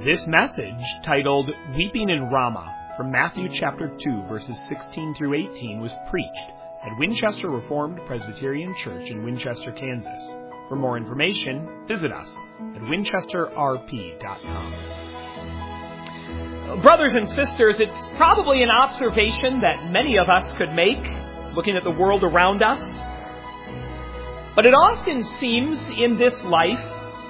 This message, titled Weeping in Ramah, from Matthew chapter 2, verses 16 through 18, was preached at Winchester Reformed Presbyterian Church in Winchester, Kansas. For more information, visit us at winchesterrp.com. Brothers and sisters, it's probably an observation that many of us could make, looking at the world around us. But it often seems in this life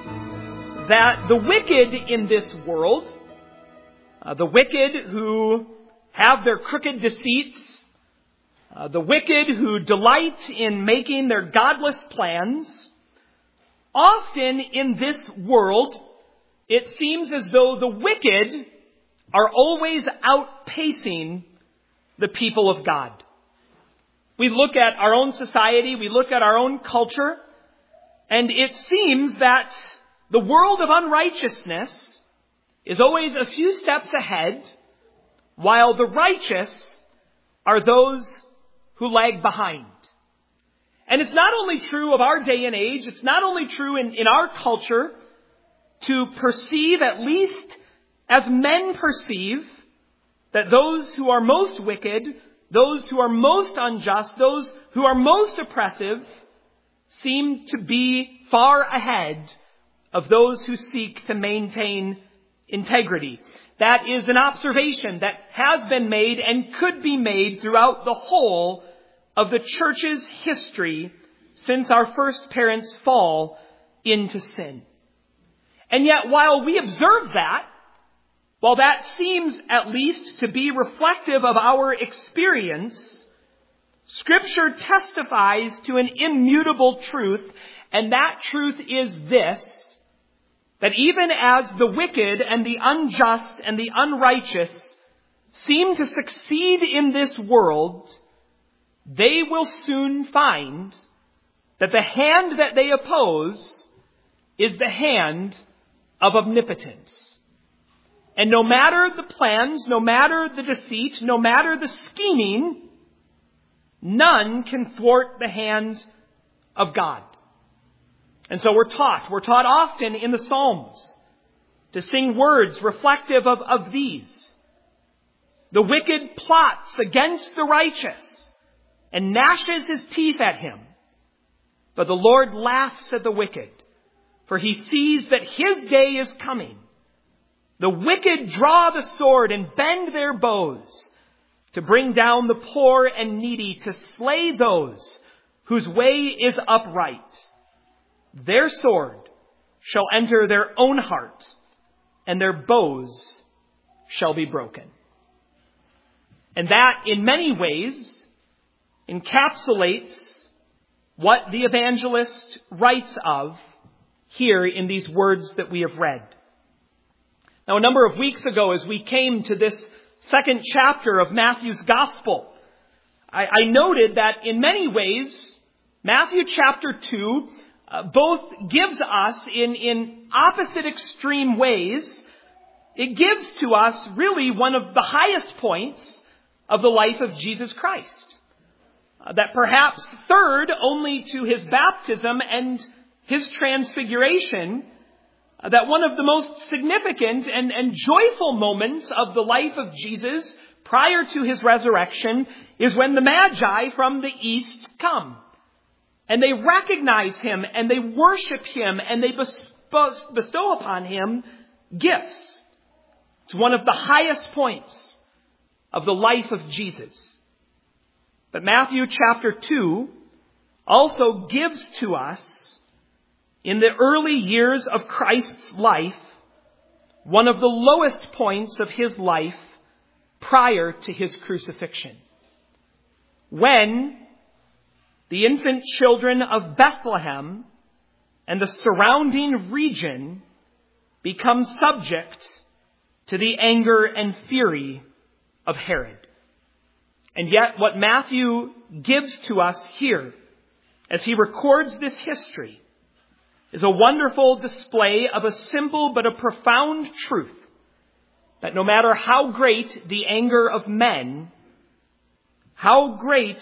that the wicked in this world, the wicked who have their crooked deceits, the wicked who delight in making their godless plans, often in this world, it seems as though the wicked are always outpacing the people of God. We look at our own society, we look at our own culture, and it seems that the world of unrighteousness is always a few steps ahead, while the righteous are those who lag behind. And it's not only true of our day and age, it's not only true in our culture to perceive, at least as men perceive, that those who are most wicked, those who are most unjust, those who are most oppressive, seem to be far ahead of those who seek to maintain integrity. That is an observation that has been made and could be made throughout the whole of the church's history since our first parents' fall into sin. And yet, while we observe that, while that seems at least to be reflective of our experience, Scripture testifies to an immutable truth, and that truth is this: that even as the wicked and the unjust and the unrighteous seem to succeed in this world, they will soon find that the hand that they oppose is the hand of omnipotence. And no matter the plans, no matter the deceit, no matter the scheming, none can thwart the hand of God. And so we're taught often in the Psalms to sing words reflective of these. The wicked plots against the righteous and gnashes his teeth at him. But the Lord laughs at the wicked, for he sees that his day is coming. The wicked draw the sword and bend their bows to bring down the poor and needy, to slay those whose way is upright. Their sword shall enter their own heart, and their bows shall be broken. And that, in many ways, encapsulates what the evangelist writes of here in these words that we have read. Now, a number of weeks ago, as we came to this second chapter of Matthew's Gospel, I noted that in many ways, Matthew chapter 2 both gives us in opposite extreme ways. It gives to us really one of the highest points of the life of Jesus Christ. That perhaps third only to his baptism and his transfiguration, that one of the most significant and joyful moments of the life of Jesus prior to his resurrection is when the Magi from the east come. And they recognize him, and they worship him, and they bestow upon him gifts. It's one of the highest points of the life of Jesus. But Matthew chapter 2 also gives to us, in the early years of Christ's life, one of the lowest points of his life prior to his crucifixion. When the infant children of Bethlehem and the surrounding region become subject to the anger and fury of Herod. And yet what Matthew gives to us here, as he records this history, is a wonderful display of a simple but a profound truth, that no matter how great the anger of men,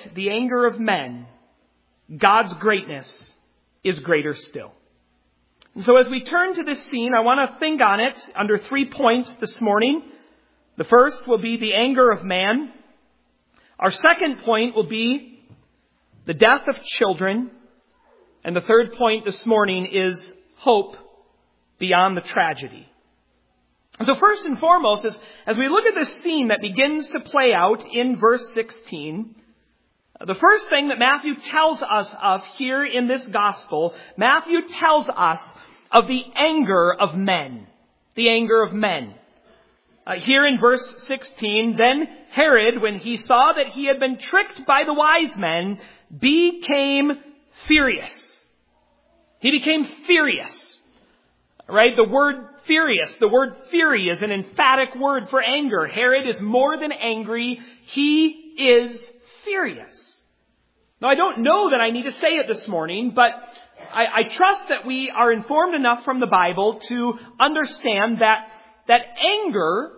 God's greatness is greater still. And so as we turn to this scene, I want to think on it under 3 points this morning. The first will be the anger of man. Our second point will be the death of children. And the third point this morning is hope beyond the tragedy. And so first and foremost, as we look at this theme that begins to play out in verse 16, the first thing that Matthew tells us of here in this gospel, Matthew tells us of the anger of men. The anger of men. Here in verse 16, then Herod, when he saw that he had been tricked by the wise men, became furious. He became furious. Right? The word furious, the word fury is an emphatic word for anger. Herod is more than angry. He is furious. Now, I don't know that I need to say it this morning, but I trust that we are informed enough from the Bible to understand that anger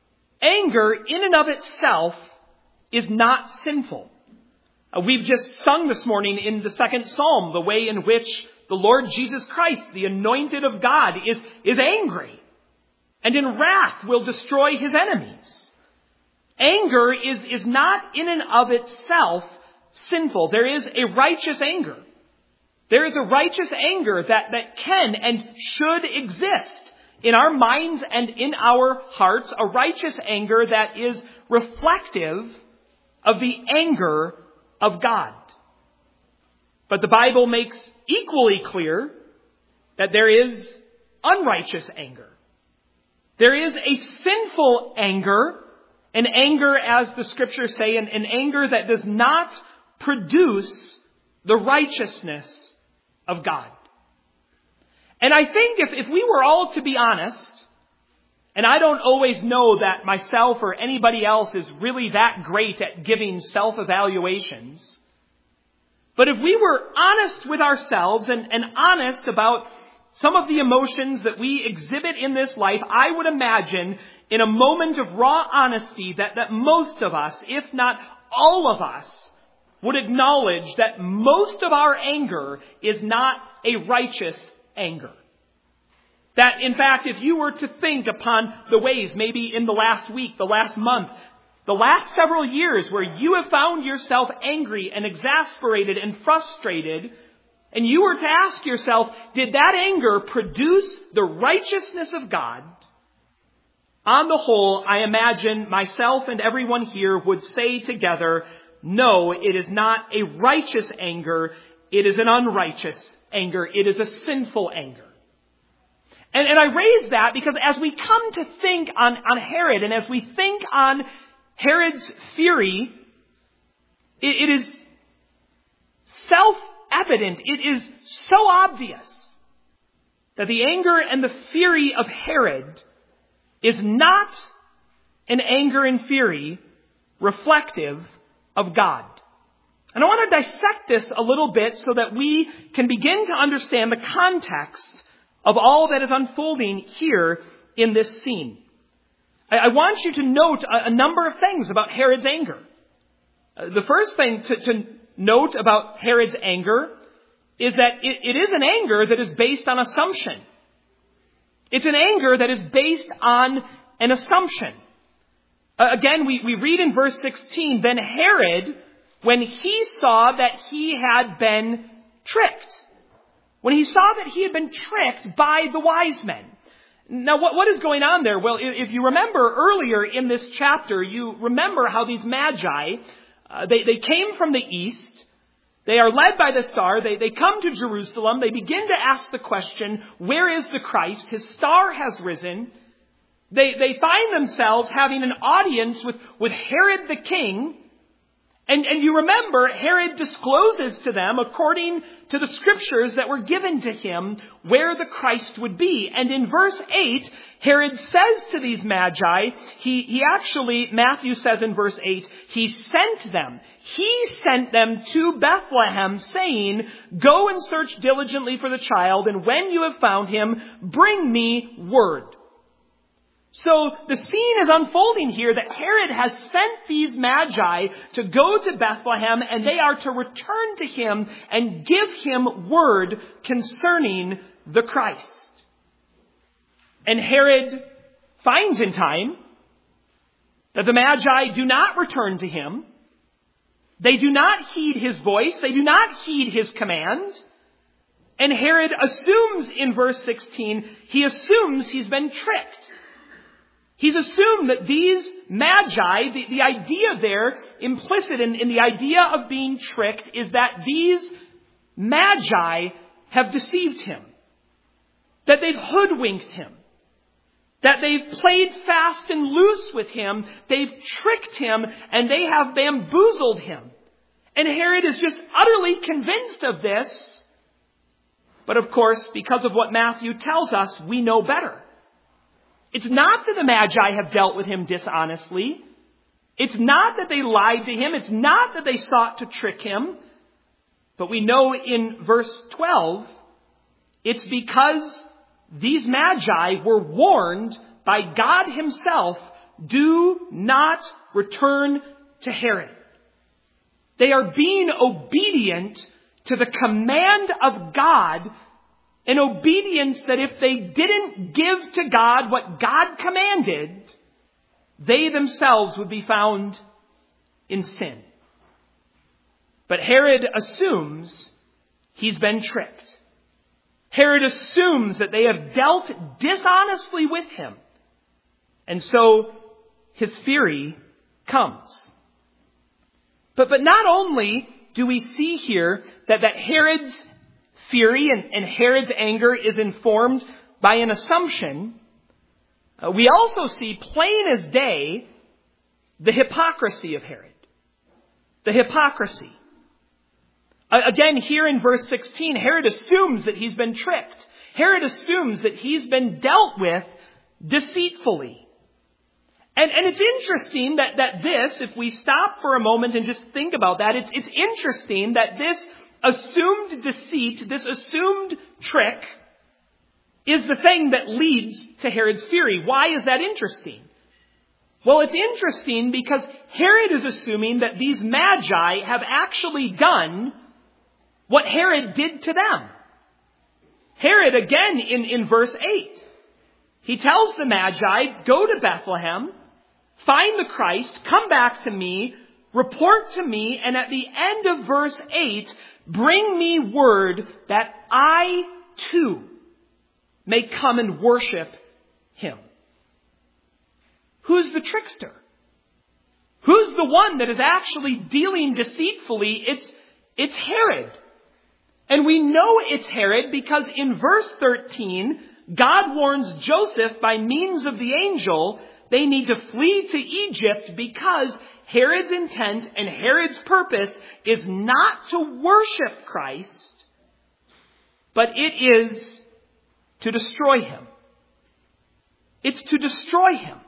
in and of itself is not sinful. We've just sung this morning in the second psalm the way in which the Lord Jesus Christ, the anointed of God, is angry and in wrath will destroy his enemies. Anger is not in and of itself sinful. There is a righteous anger. There is a righteous anger that can and should exist in our minds and in our hearts, a righteous anger that is reflective of the anger of God. But the Bible makes equally clear that there is unrighteous anger. There is a sinful anger, an anger, as the scriptures say, an anger that does not produce the righteousness of God. And I think if we were all to be honest, and I don't always know that myself or anybody else is really that great at giving self-evaluations, but if we were honest with ourselves and honest about some of the emotions that we exhibit in this life, I would imagine in a moment of raw honesty that most of us, if not all of us, would acknowledge that most of our anger is not a righteous anger. That, in fact, if you were to think upon the ways, maybe in the last week, the last month, the last several years where you have found yourself angry and exasperated and frustrated, and you were to ask yourself, did that anger produce the righteousness of God? On the whole, I imagine myself and everyone here would say together, no, it is not a righteous anger. It is an unrighteous anger. It is a sinful anger. And I raise that because as we come to think on Herod and as we think on Herod's fury, it is self-evident. It is so obvious that the anger and the fury of Herod is not an anger and fury reflective of God. And I want to dissect this a little bit so that we can begin to understand the context of all that is unfolding here in this scene. I want you to note a number of things about Herod's anger. The first thing to note about Herod's anger is that it is an anger that is based on assumption. It's an anger that is based on an assumption. Again, we read in verse 16, then Herod, when he saw that he had been tricked, when he saw that he had been tricked by the wise men. Now, what is going on there? Well, if you remember earlier in this chapter, you remember how these magi, they came from the east. They are led by the star. They come to Jerusalem. They begin to ask the question, where is the Christ? His star has risen. They find themselves having an audience with Herod the king. And you remember, Herod discloses to them, according to the scriptures that were given to him, where the Christ would be. And in verse 8, Herod says to these magi, he actually, Matthew says in verse 8, he sent them. He sent them to Bethlehem, saying, go and search diligently for the child, and when you have found him, bring me word. So the scene is unfolding here that Herod has sent these magi to go to Bethlehem, and they are to return to him and give him word concerning the Christ. And Herod finds in time that the Magi do not return to him. They do not heed his voice. They do not heed his command. And Herod assumes in verse 16, he assumes he's been tricked. He's assumed that these Magi, the idea there, implicit in the idea of being tricked, is that these Magi have deceived him. That they've hoodwinked him. That they've played fast and loose with him. They've tricked him and they have bamboozled him. And Herod is just utterly convinced of this. But of course, because of what Matthew tells us, we know better. It's not that the Magi have dealt with him dishonestly. It's not that they lied to him. It's not that they sought to trick him. But we know in verse 12, it's because these Magi were warned by God himself, do not return to Herod. They are being obedient to the command of God, an obedience that if they didn't give to God what God commanded, they themselves would be found in sin. But Herod assumes he's been tricked. Herod assumes that they have dealt dishonestly with him. And so his fury comes. But not only do we see here that Herod's fury and Herod's anger is informed by an assumption, we also see plain as day the hypocrisy of Herod. The hypocrisy. Again, here in verse 16, Herod assumes that he's been tricked. Herod assumes that he's been dealt with deceitfully. And it's interesting that this, if we stop for a moment and just think about that, it's interesting that this assumed deceit, this assumed trick, is the thing that leads to Herod's fury. Why is that interesting? Well, it's interesting because Herod is assuming that these Magi have actually done what Herod did to them. Herod, again, in verse 8, he tells the Magi, go to Bethlehem, find the Christ, come back to me, report to me, and at the end of verse 8, bring me word that I too may come and worship him. Who's the trickster? Who's the one that is actually dealing deceitfully? It's Herod. And we know it's Herod because in verse 13, God warns Joseph by means of the angel they need to flee to Egypt because Herod's intent and Herod's purpose is not to worship Christ, but it is to destroy him. It's to destroy him.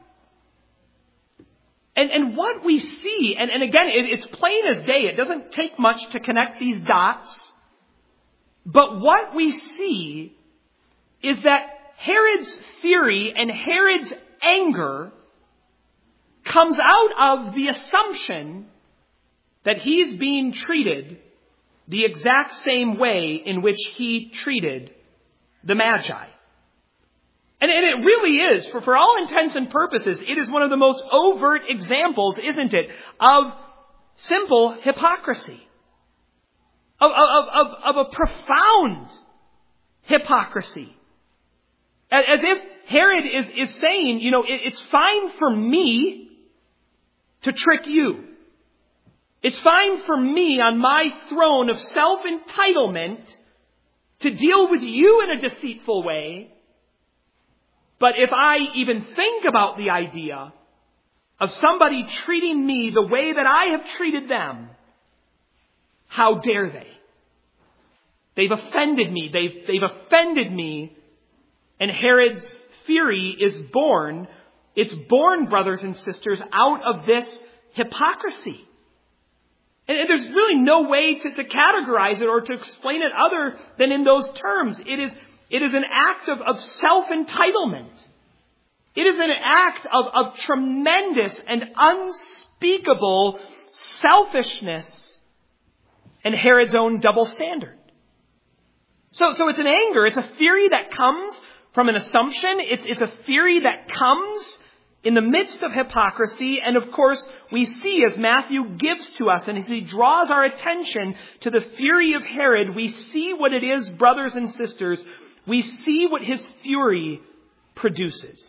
And what we see, and again, it's plain as day. It doesn't take much to connect these dots. But what we see is that Herod's fury and Herod's anger comes out of the assumption that he's being treated the exact same way in which he treated the Magi. And it really is, for all intents and purposes, it is one of the most overt examples, isn't it, of simple hypocrisy. Of a profound hypocrisy. As if Herod is saying, it's fine for me to trick you. It's fine for me on my throne of self-entitlement to deal with you in a deceitful way. But if I even think about the idea of somebody treating me the way that I have treated them, how dare they? They've offended me. They've offended me. And Herod's fury is born. It's born, brothers and sisters, out of this hypocrisy. And there's really no way to categorize it or to explain it other than in those terms. It is an act of self-entitlement. It is an act of tremendous and unspeakable selfishness and Herod's own double standard. So it's an anger. It's a fury that comes from an assumption. It's a fury that comes in the midst of hypocrisy. And of course, we see as Matthew gives to us and as he draws our attention to the fury of Herod, we see what it is, brothers and sisters. We see what his fury produces.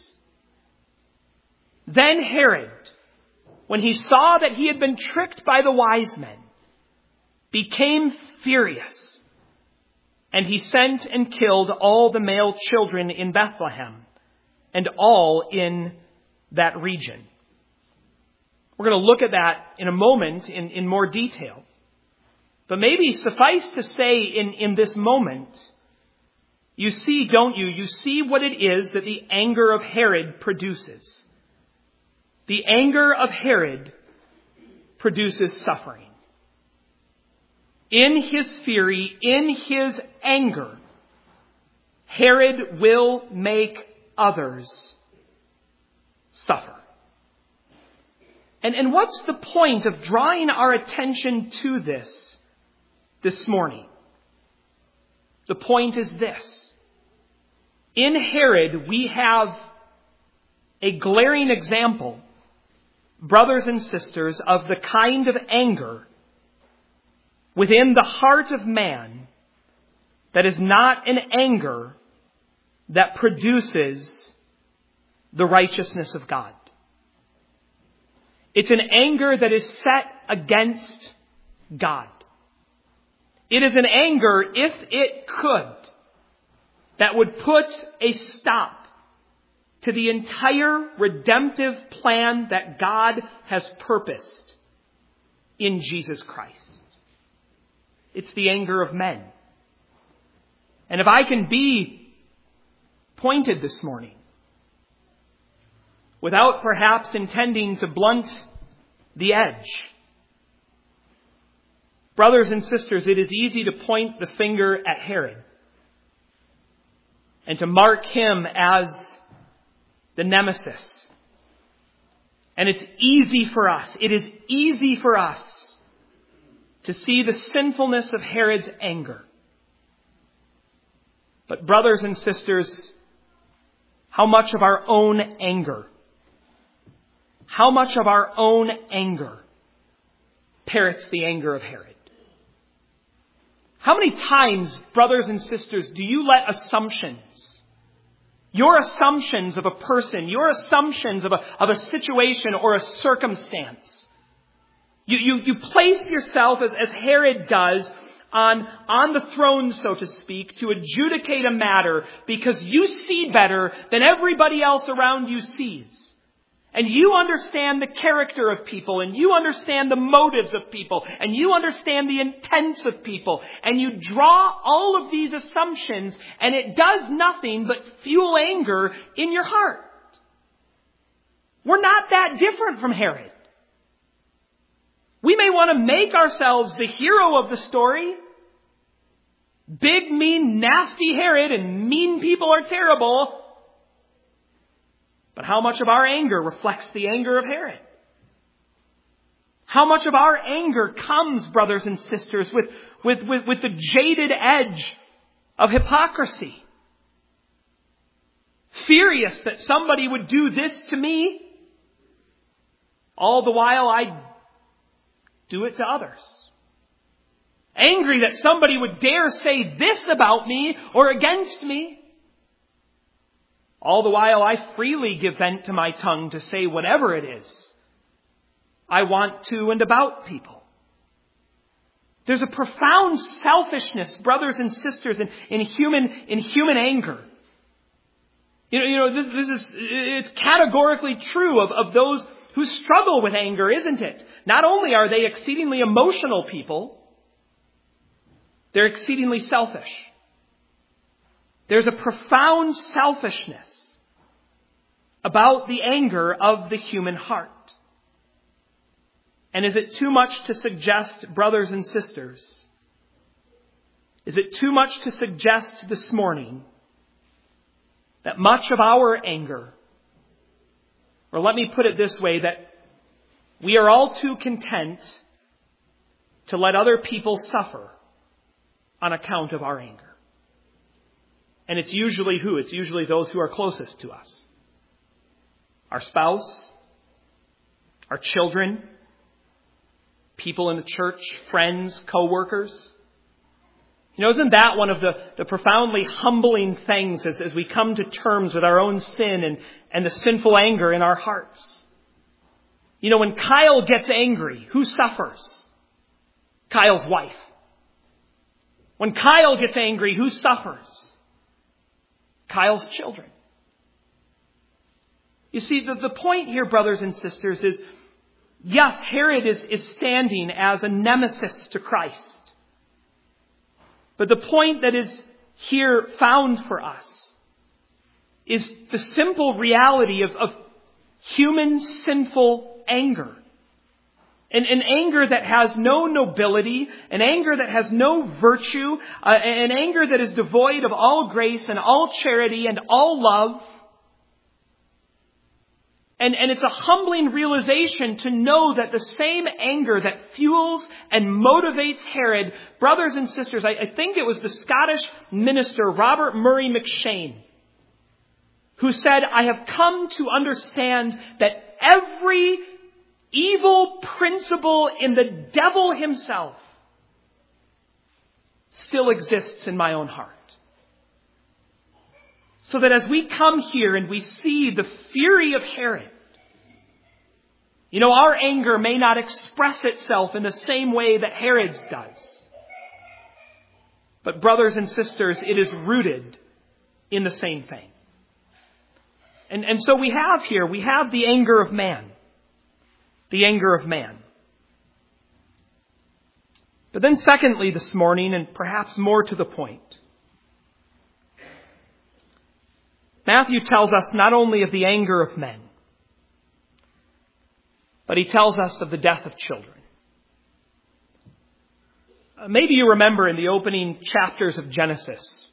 Then Herod, when he saw that he had been tricked by the wise men, became furious. And he sent and killed all the male children in Bethlehem and all in that region. We're going to look at that in a moment in more detail. But maybe suffice to say in this moment, you see, don't you? You see what it is that the anger of Herod produces. The anger of Herod produces suffering. In his fury, in his anger, Herod will make others suffer. And what's the point of drawing our attention to this morning? The point is this. In Herod, we have a glaring example, brothers and sisters, of the kind of anger within the heart of man that is not an anger that produces the righteousness of God. It's an anger that is set against God. It is an anger, if it could, that would put a stop to the entire redemptive plan that God has purposed in Jesus Christ. It's the anger of men. And if I can be pointed this morning, without perhaps intending to blunt the edge, brothers and sisters, it is easy to point the finger at Herod and to mark him as the nemesis. And it's easy for us. It is easy for us to see the sinfulness of Herod's anger. But brothers and sisters, how much of our own anger, parrots the anger of Herod? How many times, brothers and sisters, do you let assumptions, your assumptions of a person, your assumptions of a situation or a circumstance, you place yourself, as Herod does, on the throne, so to speak, to adjudicate a matter because you see better than everybody else around you sees. And you understand the character of people, and you understand the motives of people, and you understand the intents of people, and you draw all of these assumptions, and it does nothing but fuel anger in your heart. We're not that different from Herod. We may want to make ourselves the hero of the story. Big, mean, nasty Herod, and mean people are terrible. But how much of our anger reflects the anger of Herod? How much of our anger comes, brothers and sisters, with the jaded edge of hypocrisy? Furious that somebody would do this to me, all the while I do it to others. Angry that somebody would dare say this about me or against me, all the while I freely give vent to my tongue to say whatever it is I want to and about people. There's a profound selfishness, brothers and sisters, in human anger. It's categorically true of those who struggle with anger, isn't it? Not only are they exceedingly emotional people, they're exceedingly selfish. There's a profound selfishness about the anger of the human heart. And is it too much to suggest, brothers and sisters, is it too much to suggest this morning that much of our anger, or let me put it this way, that we are all too content to let other people suffer on account of our anger? And it's usually who? It's usually those who are closest to us. Our spouse, our children, people in the church, friends, co-workers. Isn't that one of the profoundly humbling things as we come to terms with our own sin and the sinful anger in our hearts? When Kyle gets angry, who suffers? Kyle's wife. When Kyle gets angry, who suffers? Kyle's children. You see, the point here, brothers and sisters, is yes, Herod is standing as a nemesis to Christ. But the point that is here found for us is the simple reality of human sinful anger. An anger that has no nobility, an anger that has no virtue, an anger that is devoid of all grace and all charity and all love. And it's a humbling realization to know that the same anger that fuels and motivates Herod, brothers and sisters, I think it was the Scottish minister Robert Murray McShane, who said, I have come to understand that every evil principle in the devil himself still exists in my own heart. So that as we come here and we see the fury of Herod, our anger may not express itself in the same way that Herod's does. But brothers and sisters, it is rooted in the same thing. And so we have the anger of man. The anger of man. But then secondly this morning, and perhaps more to the point, Matthew tells us not only of the anger of men, but he tells us of the death of children. Maybe you remember in the opening chapters of Genesis,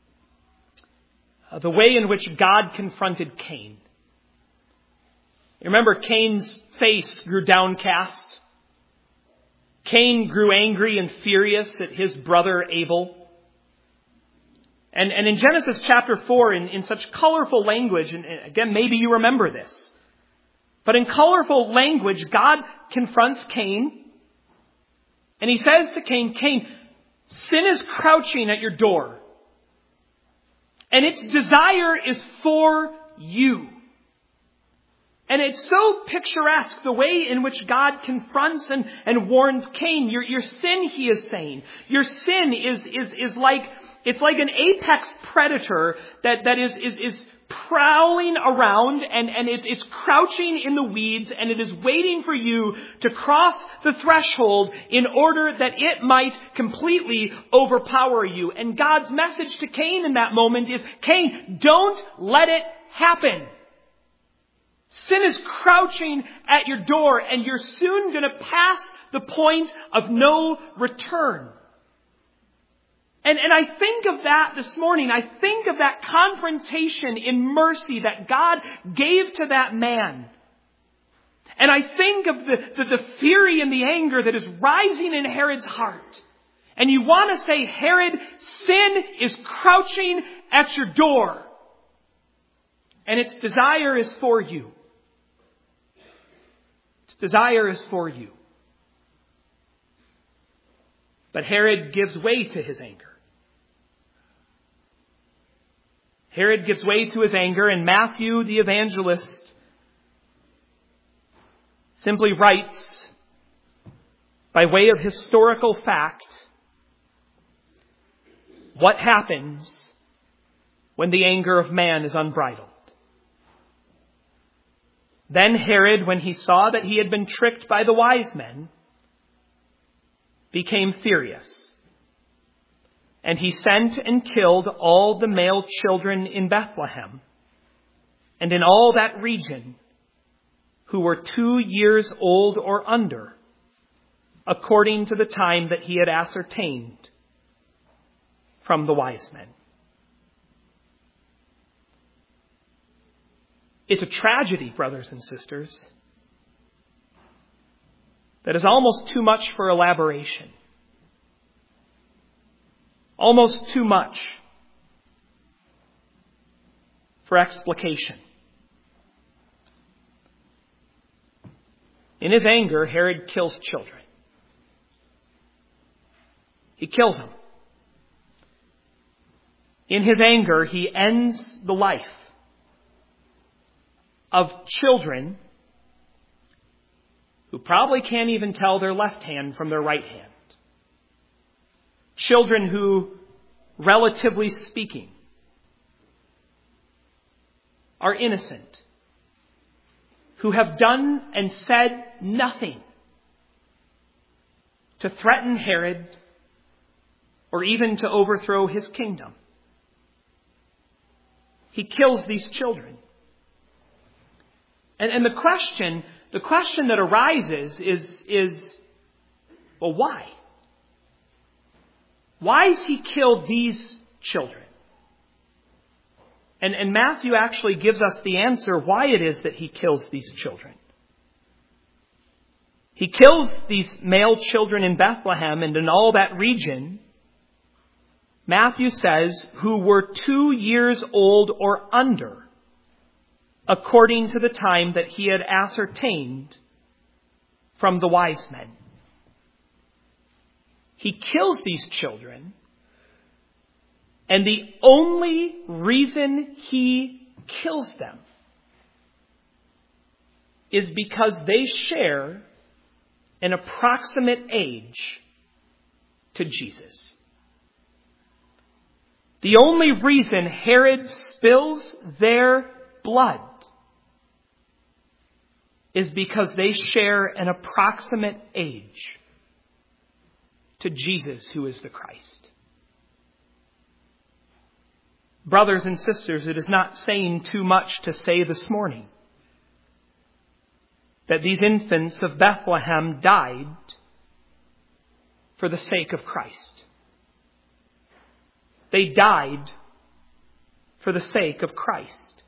the way in which God confronted Cain. You remember Cain's face grew downcast. Cain grew angry and furious at his brother Abel. And in Genesis chapter 4, in such colorful language, and again, maybe you remember this, but in colorful language, God confronts Cain, and he says to Cain, Cain, sin is crouching at your door, and its desire is for you. And it's so picturesque, the way in which God confronts and warns Cain. Your sin, he is saying, your sin is like, it's like an apex predator that is prowling around and it's crouching in the weeds, and it is waiting for you to cross the threshold in order that it might completely overpower you. And God's message to Cain in that moment is, Cain, don't let it happen. Sin is crouching at your door, and you're soon going to pass the point of no return. And I think of that this morning. I think of that confrontation in mercy that God gave to that man. And I think of the fury and the anger that is rising in Herod's heart. And you want to say, Herod, sin is crouching at your door. And its desire is for you. Its desire is for you. But Herod gives way to his anger. Herod gives way to his anger, and Matthew, the evangelist, simply writes, by way of historical fact, what happens when the anger of man is unbridled. Then Herod, when he saw that he had been tricked by the wise men, became furious. And he sent and killed all the male children in Bethlehem and in all that region who were 2 years old or under, according to the time that he had ascertained from the wise men. It's a tragedy, brothers and sisters, that is almost too much for elaboration. Almost too much for explication. In his anger, Herod kills children. He kills them. In his anger, he ends the life of children who probably can't even tell their left hand from their right hand. Children who, relatively speaking, are innocent, who have done and said nothing to threaten Herod or even to overthrow his kingdom. He kills these children. And the question that arises is, well, why? Why has he killed these children? And Matthew actually gives us the answer why it is that he kills these children. He kills these male children in Bethlehem and in all that region, Matthew says, who were 2 years old or under, according to the time that he had ascertained from the wise men. He kills these children, and the only reason he kills them is because they share an approximate age to Jesus. The only reason Herod spills their blood is because they share an approximate age to Jesus, who is the Christ. Brothers and sisters, it is not saying too much to say this morning that these infants of Bethlehem died for the sake of Christ. They died for the sake of Christ.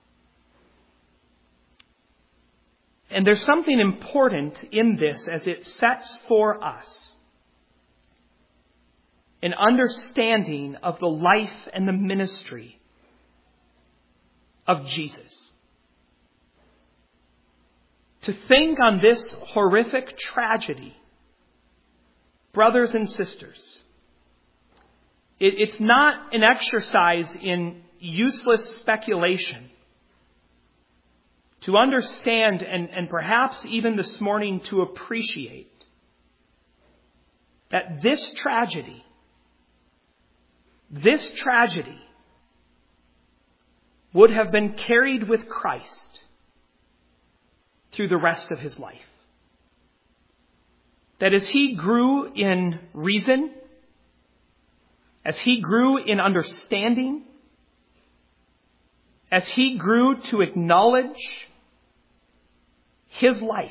And there's something important in this as it sets for us an understanding of the life and the ministry of Jesus. To think on this horrific tragedy, brothers and sisters, it's not an exercise in useless speculation. To understand and perhaps even this morning to appreciate that this tragedy would have been carried with Christ through the rest of his life. That as he grew in reason, as he grew in understanding, as he grew to acknowledge his life,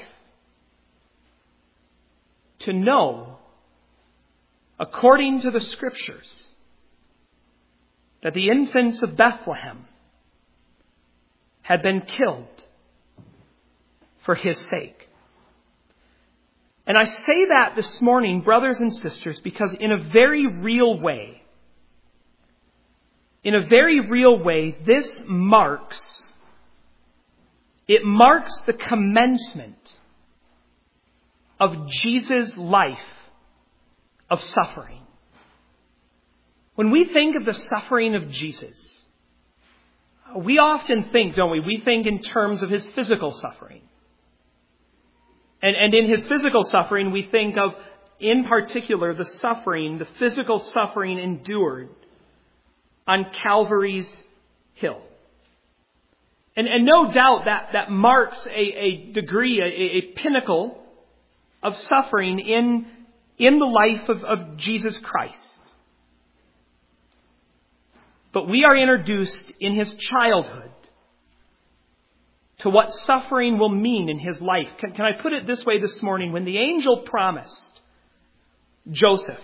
to know, according to the Scriptures, that the infants of Bethlehem had been killed for his sake. And I say that this morning, brothers and sisters, because in a very real way, this marks the commencement of Jesus' life of suffering. When we think of the suffering of Jesus, we often think, don't we? We think in terms of his physical suffering. And in his physical suffering, we think of, in particular, the physical suffering endured on Calvary's Hill. And no doubt that marks a degree, a pinnacle of suffering in the life of Jesus Christ. But we are introduced in his childhood to what suffering will mean in his life. Can I put it this way this morning? When the angel promised Joseph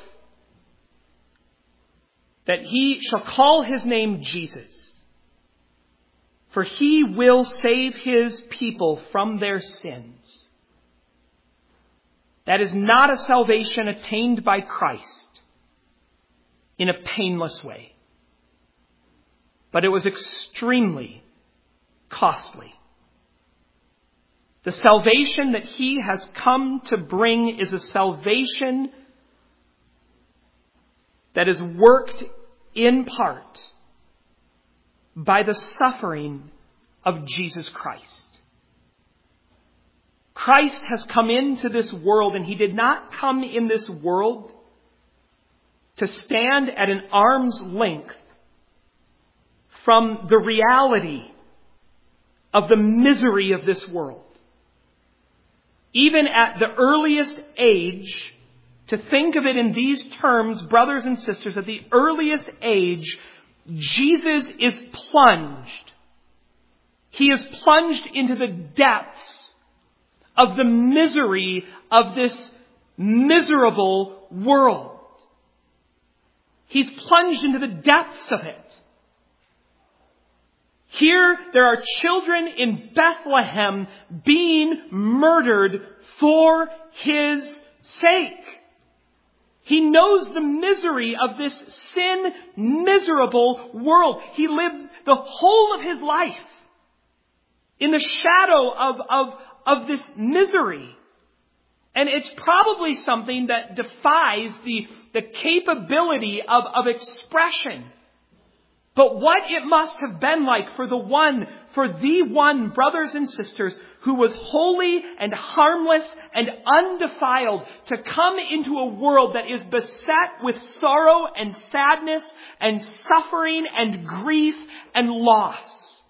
that he shall call his name Jesus, for he will save his people from their sins. That is not a salvation attained by Christ in a painless way. But it was extremely costly. The salvation that he has come to bring is a salvation that is worked in part by the suffering of Jesus Christ. Christ has come into this world, and he did not come in this world to stand at an arm's length from the reality of the misery of this world. Even at the earliest age, to think of it in these terms, brothers and sisters, at the earliest age, Jesus is plunged. He is plunged into the depths of the misery of this miserable world. He's plunged into the depths of it. Here, there are children in Bethlehem being murdered for his sake. He knows the misery of this sin-miserable world. He lived the whole of his life in the shadow of this misery. And it's probably something that defies the capability of expression. But what it must have been like for the one, brothers and sisters, who was holy and harmless and undefiled, to come into a world that is beset with sorrow and sadness and suffering and grief and loss.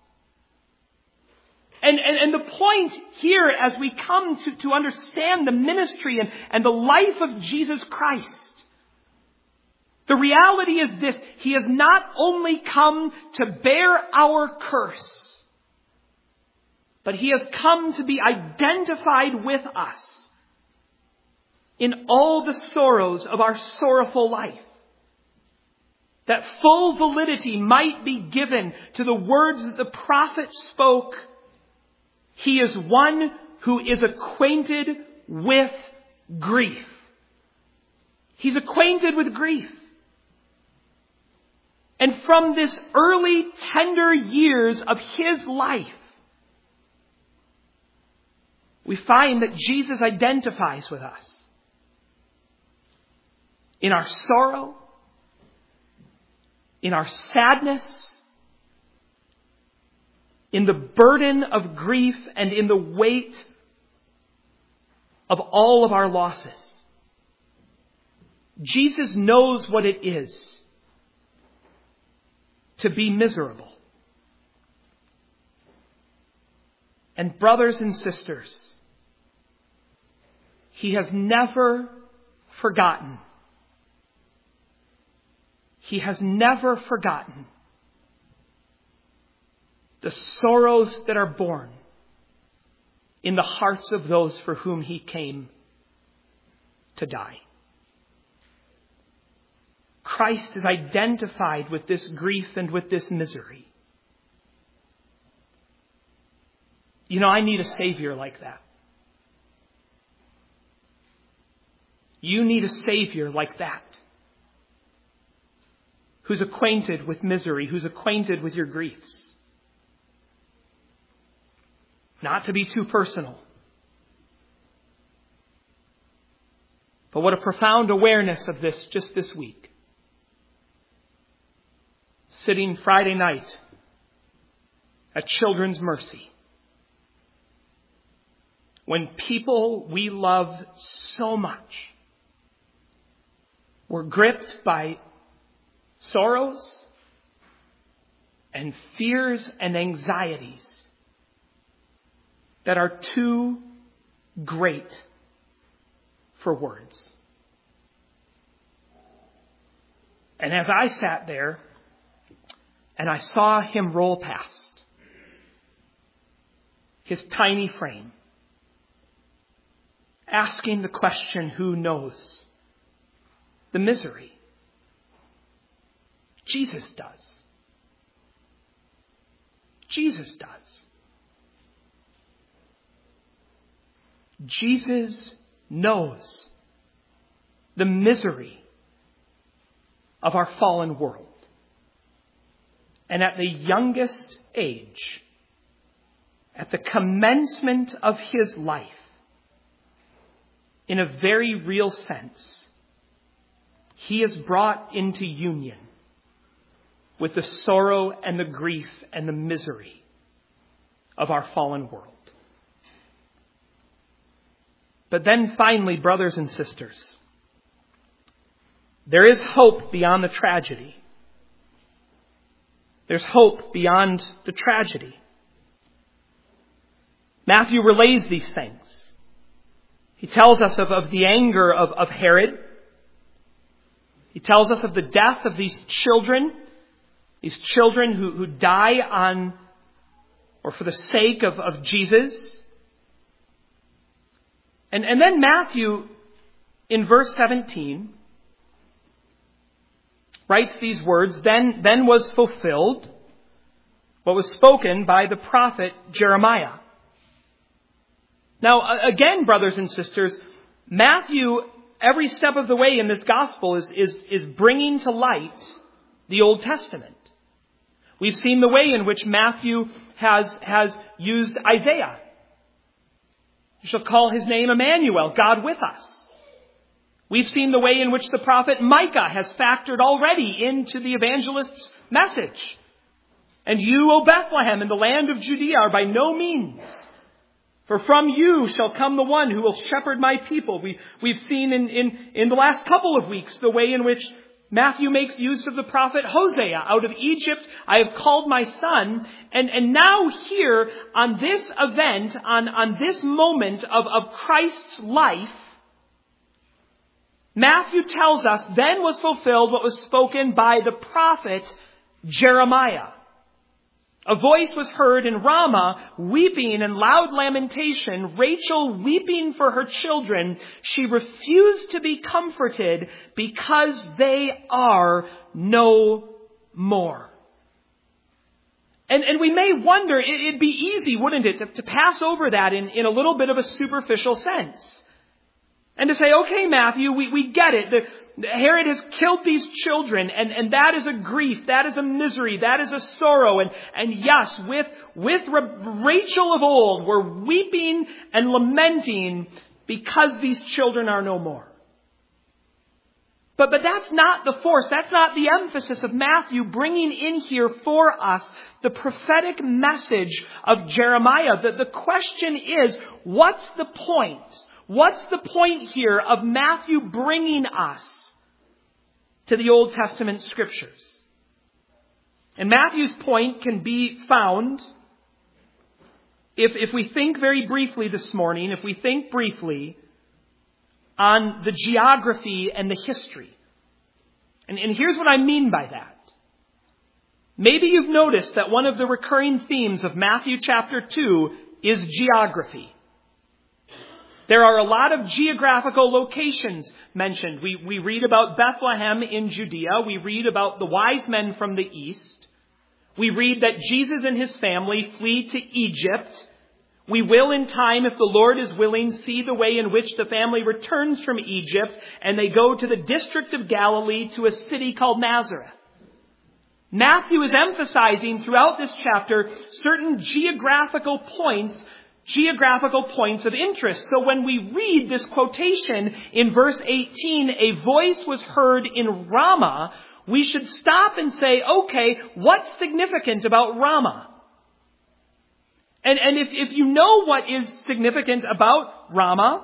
And the point here, as we come to understand the ministry and the life of Jesus Christ, the reality is this: he has not only come to bear our curse, but he has come to be identified with us in all the sorrows of our sorrowful life, that full validity might be given to the words that the prophet spoke. He is one who is acquainted with grief. He's acquainted with grief. And from this early, tender years of his life, we find that Jesus identifies with us in our sorrow, in our sadness, in the burden of grief, and in the weight of all of our losses. Jesus knows what it is to be miserable. And brothers and sisters, he has never forgotten. He has never forgotten the sorrows that are born in the hearts of those for whom he came to die. Christ is identified with this grief and with this misery. You know, I need a Savior like that. You need a Savior like that, who's acquainted with misery, who's acquainted with your griefs. Not to be too personal, but what a profound awareness of this just this week. Sitting Friday night at Children's Mercy, when people we love so much were gripped by sorrows and fears and anxieties that are too great for words. And as I sat there and I saw him roll past, his tiny frame, asking the question, who knows the misery? Jesus does. Jesus does. Jesus knows the misery of our fallen world. And at the youngest age, at the commencement of his life, in a very real sense, he is brought into union with the sorrow and the grief and the misery of our fallen world. But then finally, brothers and sisters, there is hope beyond the tragedy. There's hope beyond the tragedy. Matthew relays these things. He tells us of the anger of Herod. He tells us of the death of these children who die on or for the sake of Jesus. And then Matthew, in verse 17, writes these words, Then was fulfilled what was spoken by the prophet Jeremiah. Now, again, brothers and sisters, Matthew, every step of the way in this gospel is bringing to light the Old Testament. We've seen the way in which Matthew has used Isaiah. You shall call his name Emmanuel, God with us. We've seen the way in which the prophet Micah has factored already into the evangelist's message. And you, O Bethlehem, in the land of Judea, are by no means. For from you shall come the one who will shepherd my people. We've seen in the last couple of weeks the way in which Matthew makes use of the prophet Hosea. Out of Egypt I have called my son. And now here on this event, on this moment of Christ's life, Matthew tells us, then was fulfilled what was spoken by the prophet Jeremiah. A voice was heard in Ramah, weeping in loud lamentation, Rachel weeping for her children. She refused to be comforted because they are no more. And we may wonder, it'd be easy, wouldn't it, to pass over that in a little bit of a superficial sense. And to say, okay, Matthew, we get it. Herod has killed these children, and that is a grief, that is a misery, that is a sorrow. And yes, with Rachel of old, we're weeping and lamenting because these children are no more. But that's not the force, that's not the emphasis of Matthew bringing in here for us the prophetic message of Jeremiah. The question is, what's the point? What's the point here of Matthew bringing us to the Old Testament scriptures? And Matthew's point can be found if we think very briefly this morning, if we think briefly on the geography and the history. And here's what I mean by that. Maybe you've noticed that one of the recurring themes of Matthew chapter 2 is geography. There are a lot of geographical locations mentioned. We read about Bethlehem in Judea. We read about the wise men from the east. We read that Jesus and his family flee to Egypt. We will in time, if the Lord is willing, see the way in which the family returns from Egypt and they go to the district of Galilee to a city called Nazareth. Matthew is emphasizing throughout this chapter certain geographical points of interest. So when we read this quotation in verse 18, a voice was heard in Ramah, we should stop and say, okay, what's significant about Ramah? And if you know what is significant about Ramah,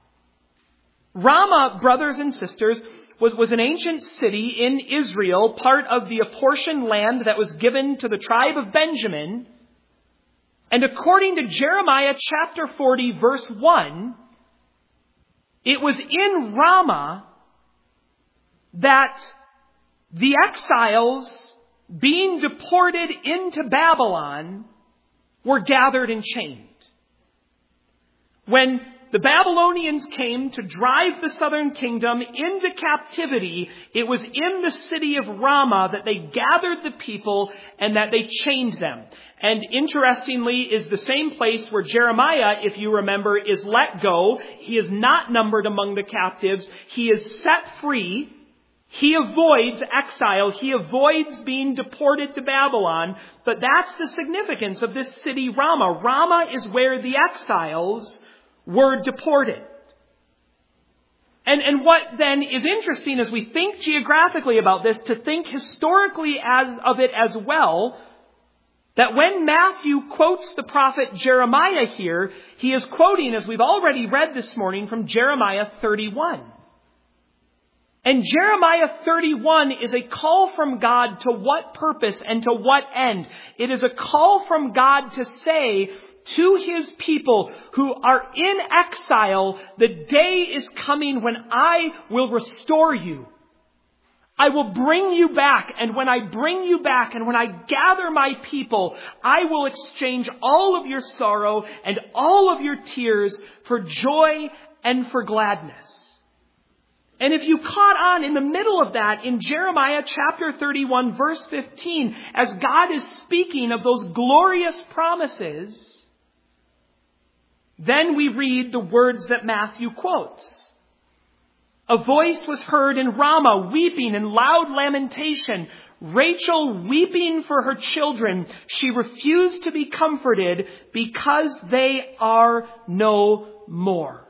brothers and sisters, was an ancient city in Israel, part of the apportioned land that was given to the tribe of Benjamin. And according to Jeremiah chapter 40, verse 1, it was in Ramah that the exiles being deported into Babylon were gathered and chained. When the Babylonians came to drive the southern kingdom into captivity, it was in the city of Ramah that they gathered the people and that they chained them. And interestingly, is the same place where Jeremiah, if you remember, is let go. He is not numbered among the captives. He is set free. He avoids exile. He avoids being deported to Babylon. But that's the significance of this city, Ramah. Ramah is where the exiles were deported. And what then is interesting as we think geographically about this, to think historically of it as well, that when Matthew quotes the prophet Jeremiah here, he is quoting, as we've already read this morning, from Jeremiah 31. And Jeremiah 31 is a call from God to what purpose and to what end? It is a call from God to say to His people who are in exile, the day is coming when I will restore you. I will bring you back, and when I bring you back and when I gather my people, I will exchange all of your sorrow and all of your tears for joy and for gladness. And if you caught on in the middle of that in Jeremiah chapter 31 verse 15, as God is speaking of those glorious promises, then we read the words that Matthew quotes. A voice was heard in Ramah, weeping in loud lamentation, Rachel weeping for her children. She refused to be comforted because they are no more.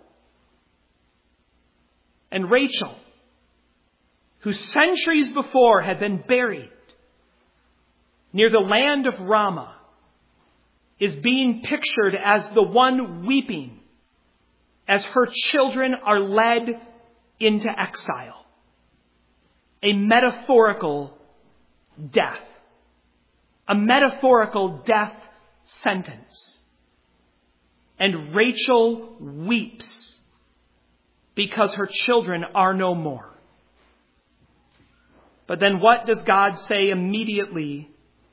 And Rachel, who centuries before had been buried near the land of Ramah, is being pictured as the one weeping as her children are led into exile. A metaphorical death. A metaphorical death sentence. And Rachel weeps because her children are no more. But then what does God say immediately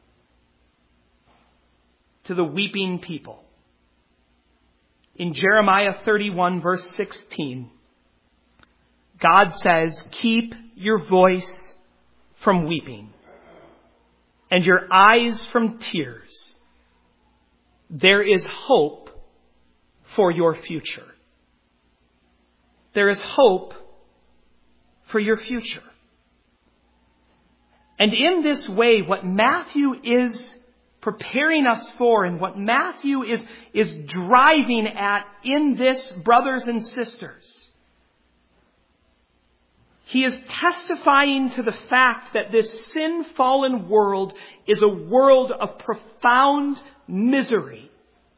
to the weeping people? In Jeremiah 31 verse 16, God says, keep your voice from weeping and your eyes from tears. There is hope for your future. There is hope for your future. And in this way, what Matthew is preparing us for and what Matthew is driving at in this, brothers and sisters, he is testifying to the fact that this sin-fallen world is a world of profound misery.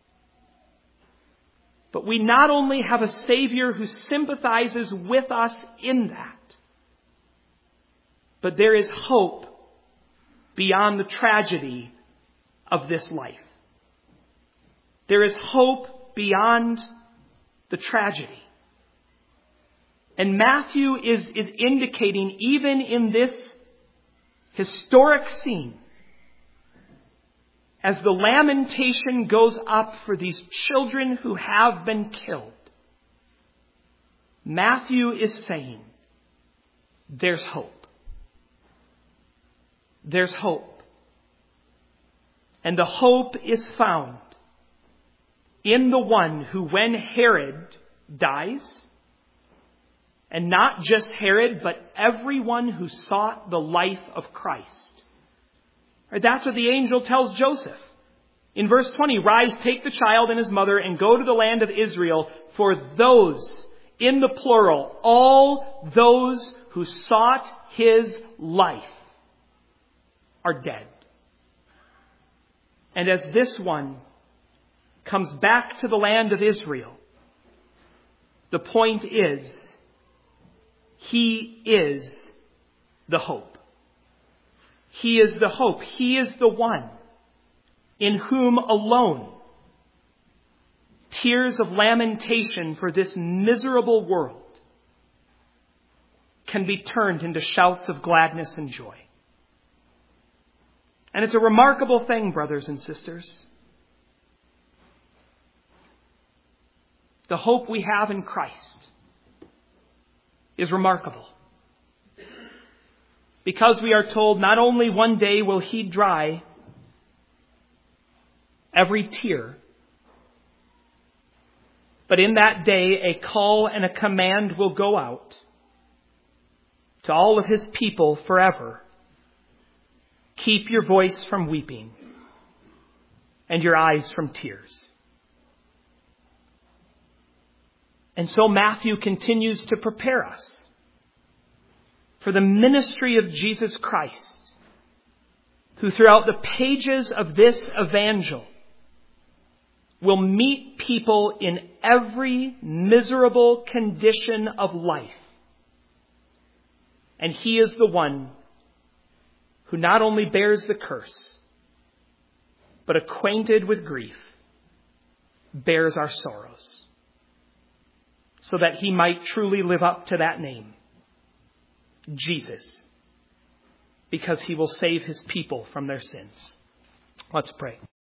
But we not only have a Savior who sympathizes with us in that, but there is hope beyond the tragedy of this life. There is hope beyond the tragedy. And Matthew is indicating, even in this historic scene, as the lamentation goes up for these children who have been killed, Matthew is saying, there's hope. There's hope. And the hope is found in the one who, when Herod dies, and not just Herod, but everyone who sought the life of Christ. Right, that's what the angel tells Joseph. In verse 20, rise, take the child and his mother and go to the land of Israel, for those, in the plural, all those who sought his life are dead. And as this one comes back to the land of Israel, the point is, he is the hope. He is the hope. He is the one in whom alone tears of lamentation for this miserable world can be turned into shouts of gladness and joy. And it's a remarkable thing, brothers and sisters. The hope we have in Christ is remarkable. Because we are told not only one day will he dry every tear, but in that day a call and a command will go out to all of his people forever, keep your voice from weeping and your eyes from tears. And so Matthew continues to prepare us for the ministry of Jesus Christ, who throughout the pages of this evangel will meet people in every miserable condition of life. And he is the one who not only bears the curse, but acquainted with grief, bears our sorrows, so that he might truly live up to that name, Jesus, because he will save his people from their sins. Let's pray.